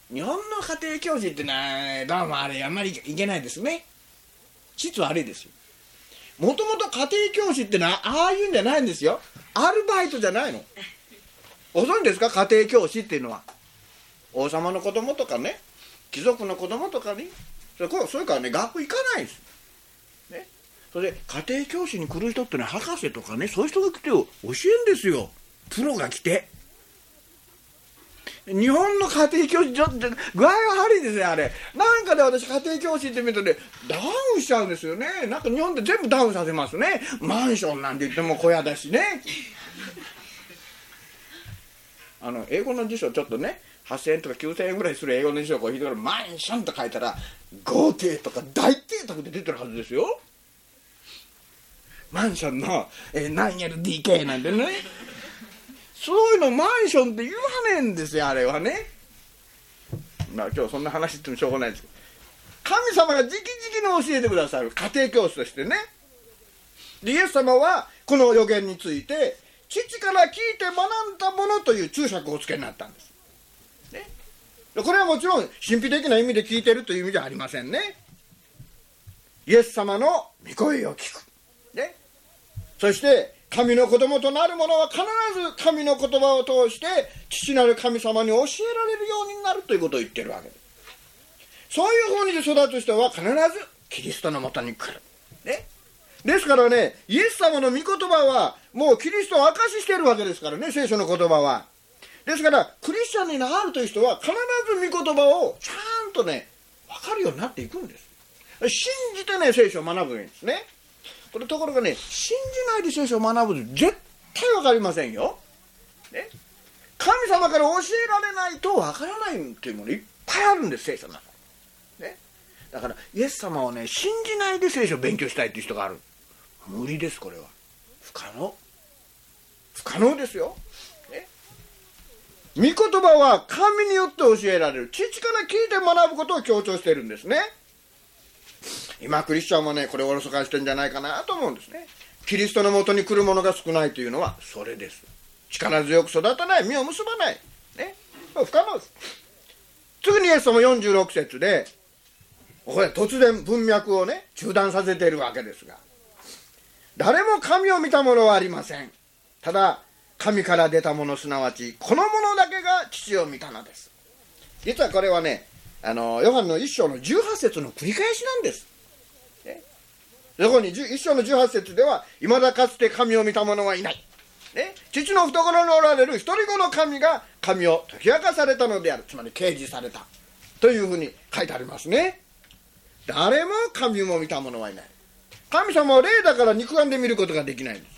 日本の家庭教師ってのはどうもあれあんまりいけないですね。質悪いですよ。もともと家庭教師ってのはああいうんじゃないんですよ。アルバイトじゃないの。ご存知ですか、家庭教師っていうのは。王様の子供とかね、貴族の子供とかに、それそれからね、学校行かないんです、ね、それで家庭教師に来る人ってのは博士とかね、そういう人が来て教えるんですよ、プロが来て。日本の家庭教師ちょっと具合が悪いですね、あれ。なんかで私家庭教師って見るとね、ダウンしちゃうんですよね。なんか日本って全部ダウンさせますね。マンションなんて言っても小屋だしね。あの英語の辞書ちょっとね、はっせんえんとかきゅうせんえんぐらいする英語の辞書をこう引いてからマンションと書いたら豪邸とか大邸宅で出てるはずですよ。マンションの、えー、何 エルディーケー なんてね、そういうのマンションって言わねえんですよ、あれはね。まあ今日そんな話言ってもしょうがないですけど、神様が直々に教えてくださる家庭教師としてね。でイエス様はこの予言について父から聞いて学んだものという注釈をおつけになったんです、ね、これはもちろん神秘的な意味で聞いているという意味じゃありませんね。イエス様の御声を聞く、ね、そして神の子供となる者は必ず神の言葉を通して父なる神様に教えられるようになるということを言ってるわけです。そういうふうに育つ人は必ずキリストのもとに来る、ね、ですからね、イエス様の御言葉はもうキリストを証ししているわけですからね、聖書の言葉は。ですからクリスチャンになるという人は必ず御言葉をちゃんとね分かるようになっていくんです。信じてね聖書を学ぶんですね。これところがね、信じないで聖書を学ぶと絶対分かりませんよ、ね、神様から教えられないと分からないっていうものいっぱいあるんです、聖書の中に、ね、だからイエス様をね信じないで聖書を勉強したいっていう人がある。無理です、これは不可能不可能ですよ、ね、御言葉は神によって教えられる、父から聞いて学ぶことを強調しているんですね。今クリスチャンはねこれをおろそかにしてるんじゃないかなと思うんですね。キリストのもとに来る者が少ないというのはそれです。力強く育たない、実を結ばない、ね、不可能です。次にイエス様よんじゅうろく節でこれ突然文脈をね中断させているわけですが、誰も神を見た者はありません。ただ神から出た者、すなわちこの者だけが父を見たのです。実はこれはね、あのヨハネの一章のじゅうはち節の繰り返しなんです、ね、そこに一章のじゅうはち節では、未だかつて神を見た者はいない、ね、父の懐におられる一人子の神が神を解き明かされたのである、つまり掲示されたというふうに書いてありますね。誰も神も見た者はいない。神様は霊だから肉眼で見ることができないんです。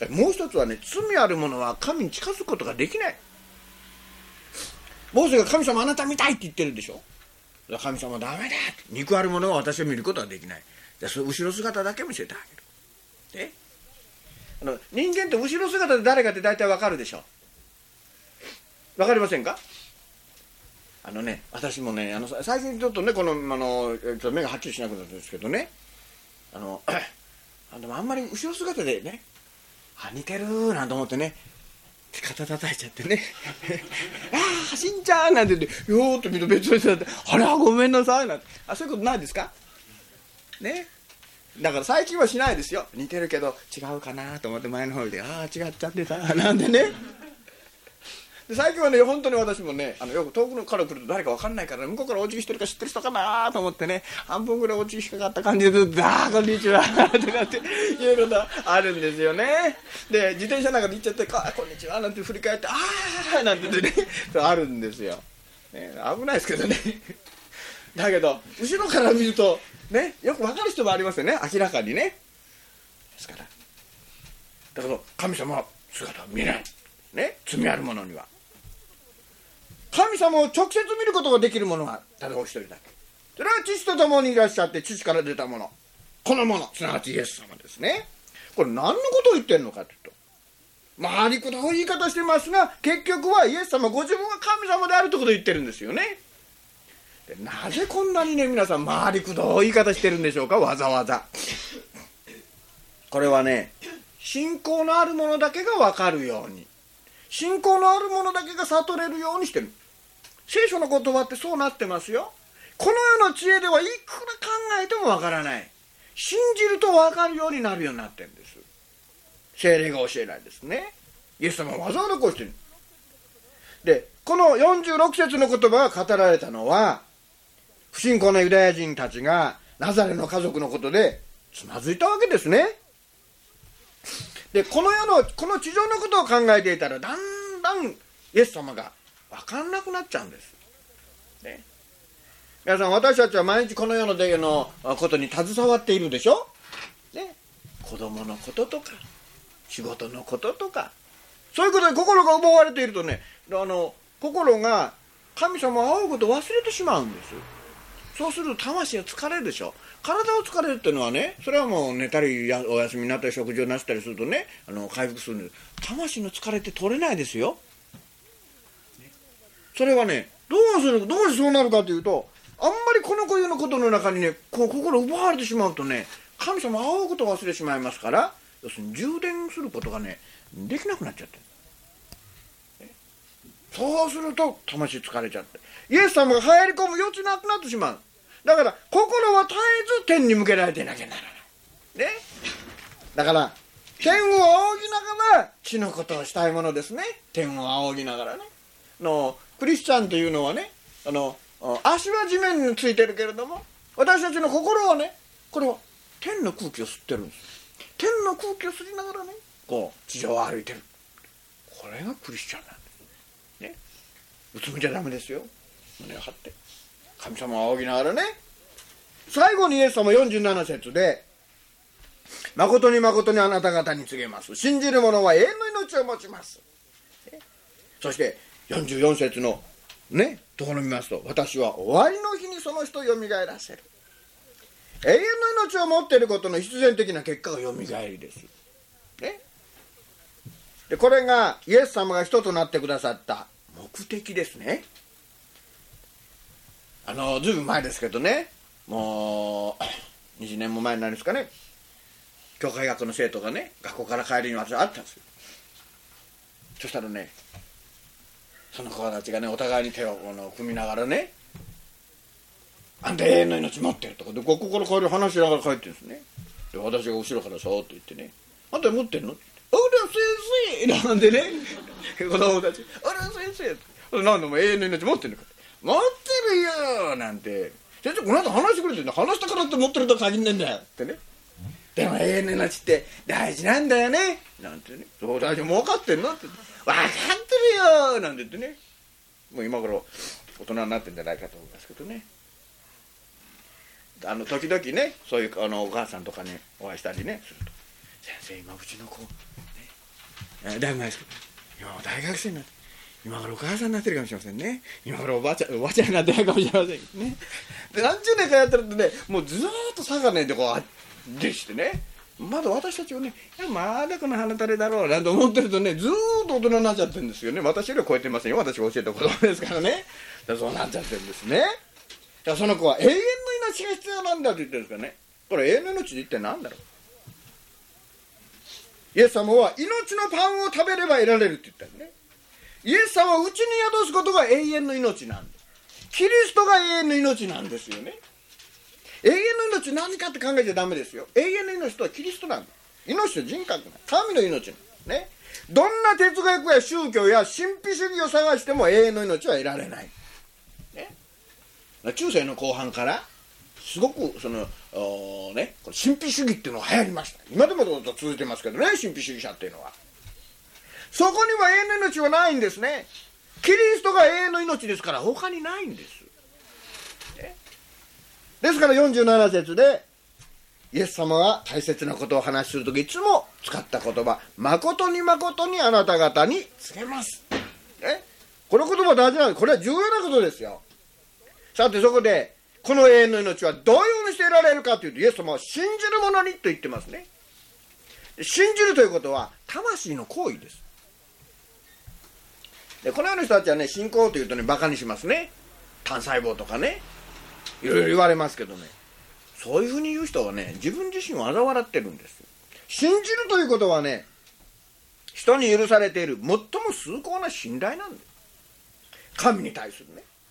もう一つはね、罪ある者は神に近づくことができない。モーセが神様あなた見たいって言ってるでしょ。神様はダメだ、肉ある者は私を見ることはできない。じゃあその後ろ姿だけ見せてあげる。えあの人間って後ろ姿で誰かって大体わかるでしょ。わかりませんか。あのね、私もね、あの最近ちょっとねこのあのちょっと目がはっきりしなくなったんですけどね、あのあでもあんまり後ろ姿でね、あ似てるなんて思ってね、肩叩いちゃってねああしんちゃんなんて言ってよーっと見ると別の人だって、あれはごめんなさいなんて、あそういうことないですかね。だから最近はしないですよ。似てるけど違うかなと思って前の方で、ああ違っちゃってたなんでね。で最近はね本当に私もね、あのよく遠くから来ると誰か分かんないから、ね、向こうからお辞儀してるか知ってる人かなと思ってね、半分ぐらいお辞儀しかかった感じで「ああこんにちは」とかっていうことあるんですよね。で自転車なんかで行っちゃって「あこんにちは」なんて振り返って「ああ」なんてねあるんですよ、ね、危ないですけどねだけど後ろから見るとねよく分かる人もありますよね、明らかにね。ですからだから神様の姿は見えないね、罪ある者には。神様を直接見ることができる者はただお一人だけ。それは父と共にいらっしゃって父から出たもの、このもの、すなわちイエス様ですね。これ何のことを言ってるのかというと、回りくどい言い方してますが、結局はイエス様ご自分が神様であるということを言ってるんですよね。でなぜこんなにね皆さん回りくどい言い方してるんでしょうか、わざわざ。これはね、信仰のある者だけが分かるように、信仰のある者だけが悟れるようにしてる。 聖書の言葉ってそうなってますよ。この世の知恵ではいくら考えてもわからない。信じるとわかるようになるようになってるんです。聖霊が教えないですね。イエス様はわざわざこうしてる。で、このよんじゅうろく節の言葉が語られたのは、不信仰なユダヤ人たちがナザレの家族のことでつまずいたわけですね。で、この世のこの地上のことを考えていたら、だんだんイエス様が分かんなくなっちゃうんです、ね、皆さん、私たちは毎日この世の出のことに携わっているでしょ、ね、子供のこととか仕事のこととか、そういうことで心が奪われているとね、あの心が神様を会うことを忘れてしまうんです。そうすると魂は疲れるでしょ。体を疲れるっていうのはね、それはもう寝たりやお休みになったり食事をなしたりするとね、あの回復するんです。魂の疲れって取れないですよ、ね、それはね、どうするどうしてそうなるかというと、あんまりこの固有のことの中にね、こう心を奪われてしまうとね、神様を会うことを忘れてしまいますから、要するに充電することがねできなくなっちゃってる、ね、そうすると魂疲れちゃって、イエス様が入り込む余地なくなってしまう。だから心は絶えず天に向けられていなきゃならない、ね、だから天を仰ぎながら地のことをしたいものですね。天を仰ぎながらね、のクリスチャンというのはね、あの足は地面についてるけれども、私たちの心はね、これは天の空気を吸ってるんです。天の空気を吸いながらね、こう地上を歩いてる。これがクリスチャンなんですね。うつむじゃダメですよ。胸を張って神様を仰ぎながらね。最後にイエス様よんじゅうなな節で、誠に誠にあなた方に告げます。信じる者は永遠の命を持ちます。ね、そしてよんじゅうよん節のね、ところを見ますと、私は終わりの日にその人をよみがえらせる。永遠の命を持っていることの必然的な結果がよみがえりです。ね、でこれがイエス様が人となってくださった目的ですね。あのずいぶん前ですけどね、もうにじゅうねんも前になるんですかね、教会学の生徒がね、学校から帰りに私は会ったんですよ。そしたらね、その子たちがね、お互いに手をこの組みながらね、あんた永遠の命持ってるとかで、ここから帰り話しながら帰ってるんですね。で私が後ろからそーっと言ってね、あんた持ってんの？あら先生なんでね、子供たち、あら先生、なんでも永遠の命持ってるのか、持ってるよなんて、先生この間話してくれてるの、話したからって持ってるとは限んねえんだよってね。でも永遠の命って大事なんだよねなんてね。そう大事、儲かってんのって分かってるよなんて言ってね、もう今頃大人になってんじゃないかと思いますけどね。あの時々ね、そういうあのお母さんとかにお会いしたりねすると、先生今うちの子、ね、大学ですけど今大学生になって、今頃お母さんになってるかもしれませんね。今頃おばあちゃんおばあちゃんになってないかもしれませんね。で何十年かやってるとね、もうずーっと差がねでこうでしてね、まだ私たちをね、いやまだこの鼻垂れだろうなんて思ってるとね、ずーっと大人になっちゃってるんですよね。私よりは超えてませんよ、私が教えた子供ですからね。だからそうなっちゃってるんですね。だからその子は永遠の命が必要なんだと言ってるんですからね。これ永遠の命って一体何だろう。イエス様は命のパンを食べれば得られるって言ったんね。イエス様はうちに宿すことが永遠の命なんです。キリストが永遠の命なんですよね。永遠の命何かって考えちゃダメですよ。永遠の命とはキリストなんだ。命の人格なんだ。神の命なんだね。どんな哲学や宗教や神秘主義を探しても永遠の命は得られない、ね、中世の後半からすごくそのね、これ神秘主義っていうのが流行りました。今でもどうぞ続いてますけどね、神秘主義者っていうのは。そこには永遠の命はないんですね。キリストが永遠の命ですから他にないんです、ね、ですからよんじゅうなな節でイエス様が大切なことを話しするときいつも使った言葉、誠に誠にあなた方に告げます、ね、この言葉大事なんです。これは重要なことですよ。さてそこでこの永遠の命はどういうふうにして得られるかというと、イエス様は信じる者にと言ってますね。信じるということは魂の行為です。でこのような人たちはね、信仰というとねバカにしますね。単細胞とかね、いろいろ言われますけどね、そういうふうに言う人はね、自分自身を嘲笑ってるんです。信じるということはね、人に許されている最も崇高な信頼なんです。神に対するね。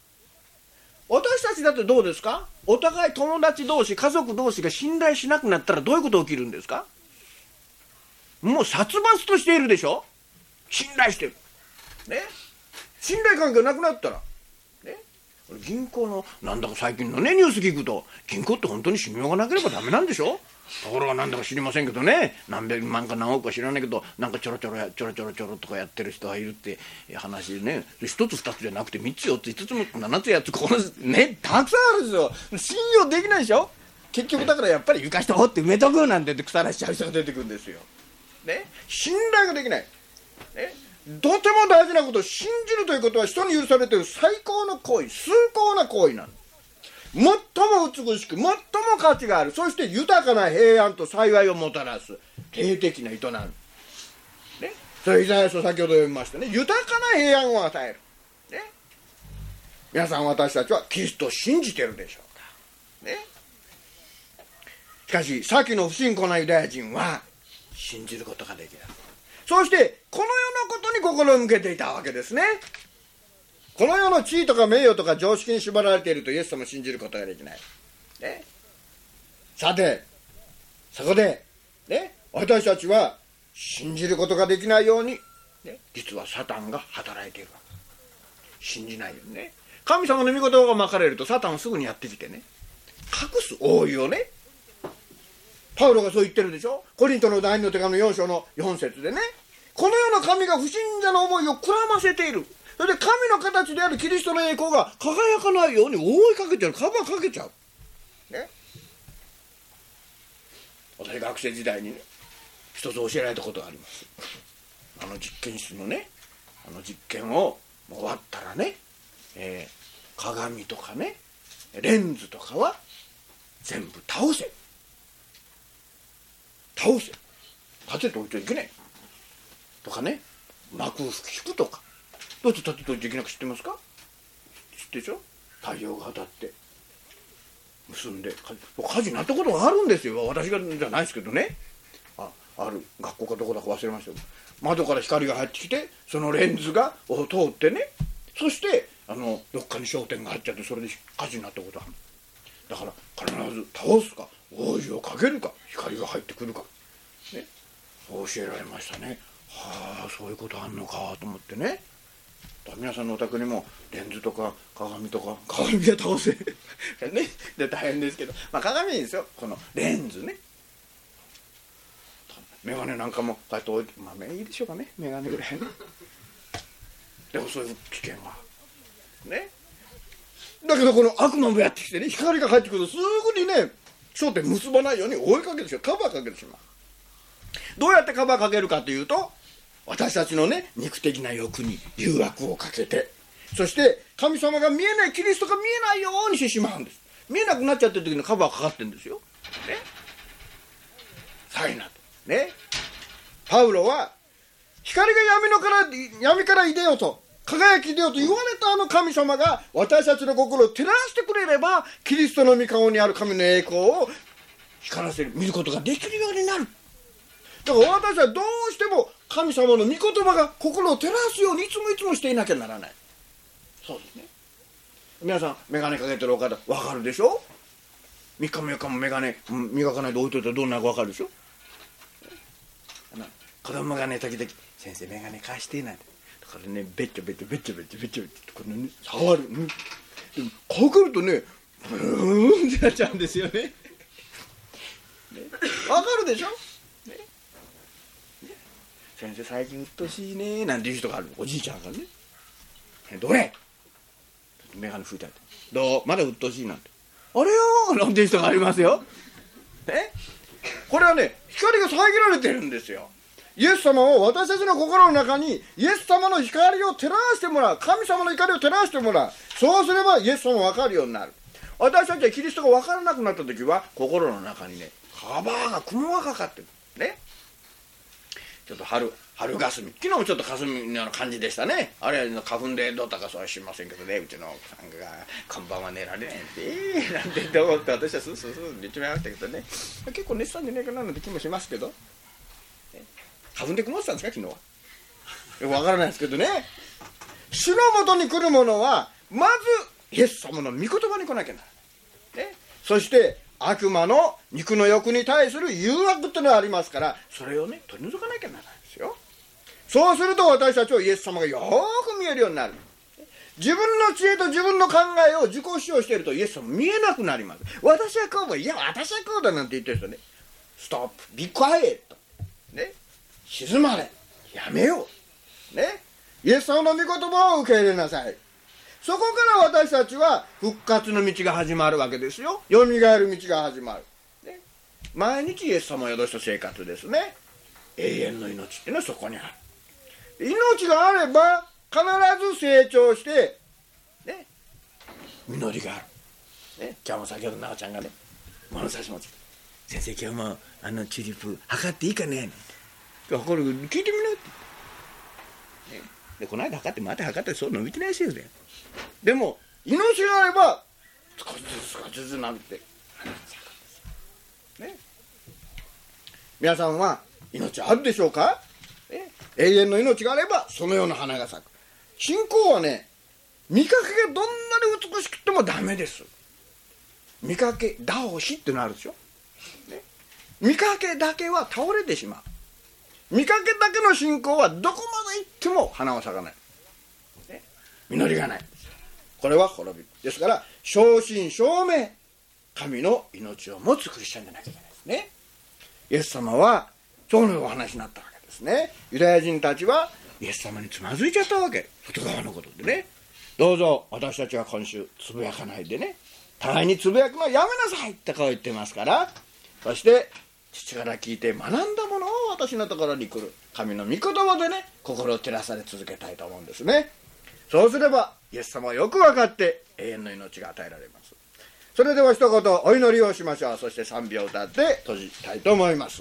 私たちだってどうですか？お互い友達同士、家族同士が信頼しなくなったらどういうこと起きるんですか？もう殺伐としているでしょ。信頼してるね。信頼関係がなくなったらね、銀行のなんだか最近のねニュース聞くと、銀行って本当に信用がなければダメなんでしょ。ところがなんだか知りませんけどね、何百万か何億か知らないけど、なんかちょろちょろちょろちょろちょろとかやってる人がいるって話ね。一つ二つじゃなくて三つ四つ五つも七つやつ、このねたくさんあるんですよ。信用できないでしょ。結局だからやっぱり床下掘って埋めとくなんて言って腐らしちゃう人が出てくるんですよ。ね、信頼ができない。ね、とても大事なことを信じるということは人に許されている最高の行為、崇高な行為なんです。最も美しく、最も価値がある、そして豊かな平安と幸いをもたらす霊的な営み、ね、それイザヤ書先ほど読みましたね。豊かな平安を与える、ね、皆さん私たちはキリストを信じているでしょうか、ね、しかし先の不信仰なユダヤ人は信じることができない。そしてこの世のことに心を向けていたわけですね。この世の地位とか名誉とか常識に縛られているとイエス様を信じることができない、ね、さてそこで、ね、私たちは信じることができないように、ね、実はサタンが働いているわけ。信じないようにね。神様の御言葉がまかれるとサタンはすぐにやってきてね、隠す覆いをね、パウロがそう言ってるでしょ。コリントの第二の手紙のよん章のよん節でね、この世の神が不信者の思いをくらませている。それで神の形であるキリストの栄光が輝かないように覆いかけてる、カバーかけちゃう、ね、私学生時代にね一つ教えられたことがあります。あの実験室のね、あの実験を終わったらね、えー、鏡とかねレンズとかは全部倒せ倒せ立てておいてはいけないとかね、幕を引くとか、どうやって立てておいていけなく知ってますか？知ってでしょ。太陽が当たって結んで火事になったことがあるんですよ。私がじゃないですけどね、あある学校かどこだか忘れましたけど、窓から光が入ってきてそのレンズが通ってね、そしてあのどっかに焦点が入っちゃって、それで火事になったことがある。だから必ず倒すか覆いをかけるか光が入ってくるか、ね、そう教えられましたね。はあ、そういうことあんのかと思ってね。皆さんのお宅にもレンズとか鏡とか、鏡が倒せね、で大変ですけど、まあ鏡いいですよ。このレンズね、メガネなんかもこうやって置いて、まあ目いいでしょうかね、メガネぐらいね。でもそういう危険がね。だけどこの悪魔もやってきてね、光が入ってくるとすぐにね焦点結ばないように追いかけてしまう、カバーかけてしまう。どうやってカバーかけるかというと、私たちのね肉的な欲に誘惑をかけて、そして神様が見えない、キリストが見えないようにしてしまうんです。見えなくなっちゃってる時のカバーかかってるんですよ、ね、サイナとね。パウロは光が闇のから闇から出ようと輝き出ようと言われたあの神様が私たちの心を照らしてくれれば、キリストの御顔にある神の栄光を光らせる、見ることができるようになる。だから私はどうしても神様の御言葉が心を照らすようにいつもいつもしていなきゃならない。そうですね。皆さん眼鏡かけてるお方分かるでしょ。みっかもよっかも眼鏡磨かないで置いといたらどんなか分かるでしょ。子供がね時々先生眼鏡貸してなんて、だからねべっちょべっちょべっちょべっちょべっちょべっちょこれね触る、うん、でもかけるとねブーンってなっちゃうんですよね。ね、分かるでしょ。先生最近うっとしいねなんていう人がある、おじいちゃんがね、どれ眼鏡拭いてあってどうまだうっとしいなんて、あれよなんていう人がありますよ。えこれはね光が遮られてるんですよ。イエス様を私たちの心の中にイエス様の光を照らしてもらう、神様の光を照らしてもらう。そうすればイエス様が分かるようになる。私たちはキリストが分からなくなった時は心の中にねカバーが雲がかかってるね。ちょっと春春霞、昨日もちょっと霞の感じでしたね。あれは花粉でどうだかそうは知りませんけどね、うちの奥さんが看板は寝られないんでなんて言って思って私はスースースーって言っちまいましたけどね、結構寝てたんじゃないかななんて気もしますけど、花粉で曇ってたんですか昨日は。よくわからないですけどね。主のもとに来るものはまずイエス様の御言葉に来なきゃならない、ね、そして悪魔の肉の欲に対する誘惑っていうのがありますから、それをね取り除かなきゃならないんですよ。そうすると私たちはイエス様がよーく見えるようになる。自分の知恵と自分の考えを自己主張しているとイエス様見えなくなります。私はこうだ、いや私はこうだなんて言ってる人ね、ストップ、ビクワイエット、ね、静まれ、やめよう、ね、イエス様の御言葉を受け入れなさい。そこから私たちは復活の道が始まるわけですよ。よみがえる道が始まる、ね、毎日イエス様を宿した生活ですね。永遠の命っていうのはそこにある。命があれば必ず成長して、ね、実りがある、ね、今日も先ほど奈緒ちゃんがね物差し持って「先生今日もあのチューリップ測っていいかね?」これ聞いてみなって、ね、でこの間測ってまた測ってそう伸びてないですよね。でも命があれば少しずつ少しずつ伸びて、ね、皆さんは命あるでしょうか、ね、永遠の命があればそのような花が咲く。信仰はね、見かけがどんなに美しくてもダメです。見かけダオシっていうのあるでしょ、ね、見かけだけは倒れてしまう。見かけだけの信仰はどこまで行っても花は咲かない、ね、実りがない。これは滅びですから、正真正銘神の命を持つクリスチャンでなきゃいけないですね。イエス様はそういうお話になったわけですね。ユダヤ人たちはイエス様につまずいちゃったわけ、外側のことでね。どうぞ私たちは今週つぶやかないでね、互いにつぶやくのはやめなさいってこう言ってますから、そして父から聞いて学んだものを私のところに来る神の御言葉でね、心を照らされ続けたいと思うんですね。そうすればイエス様はよく分かって永遠の命が与えられます。それでは一言お祈りをしましょう。そして賛美を歌って閉じたいと思います。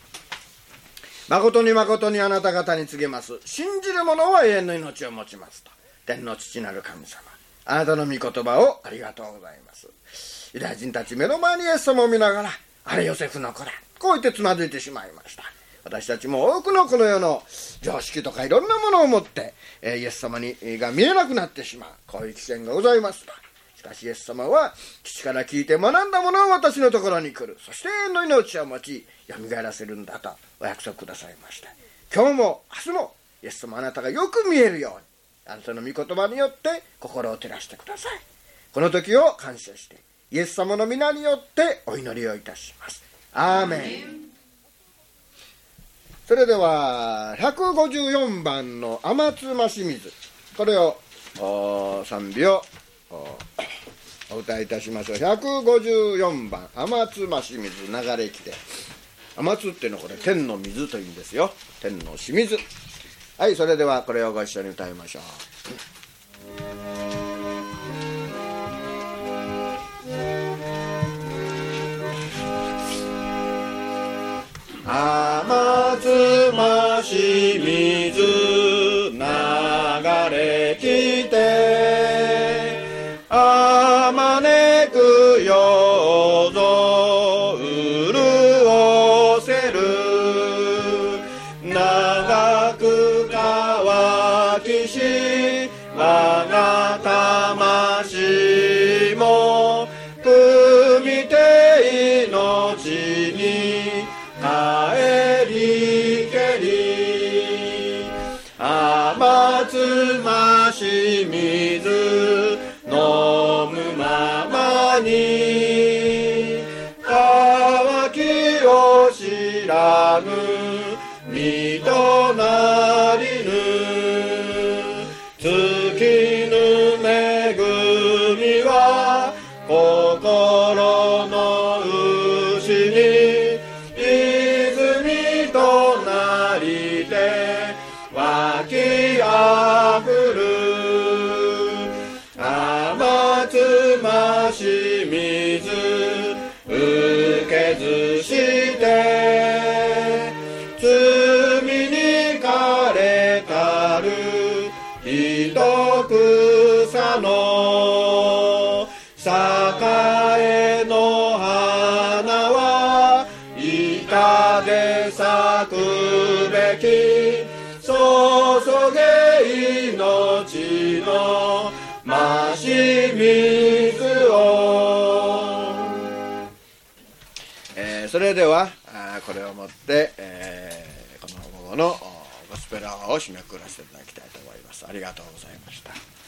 誠に誠にあなた方に告げます。信じる者は永遠の命を持ちますと。天の父なる神様、あなたの御言葉をありがとうございます。ユダヤ人たち目の前にイエス様を見ながら、あれヨセフの子だ、こう言ってつまずいてしまいました。私たちも多くのこの世の常識とかいろんなものを持って、えー、イエス様にが見えなくなってしまう、こういう危険がございますと。しかしイエス様は父から聞いて学んだものを私のところに来る、そして永遠の命を持ちよみがえらせるんだとお約束くださいました。今日も明日もイエス様あなたがよく見えるように、あなたの御言葉によって心を照らしてください。この時を感謝してイエス様の皆によってお祈りをいたします。アーメン。それではひゃくごじゅうよんばんの天津増水、これを賛美をお歌いいたしましょう。ひゃくごじゅうよんばん天津増水流れ来て、天津っていうのはこれ天の水というんですよ。天の清水。はい、それではこれをご一緒に歌いましょう。天津増水流れ来て、あまねくよぞ潤せる、長く乾きし我が魂も、汲みて命に帰りけり、天津増水飲むままに、乾きを知らぬ身となりぬ、尽きぬ恵みは心の牛に、泉となりて湧きあふる。天津増水受けずして罪に枯れたる一草の栄の花は板で咲くべき、注げ命の真水を、えー、それではあこれをもって、えー、この午後のゴスペルアワーを締めくくらせていただきたいと思います。ありがとうございました。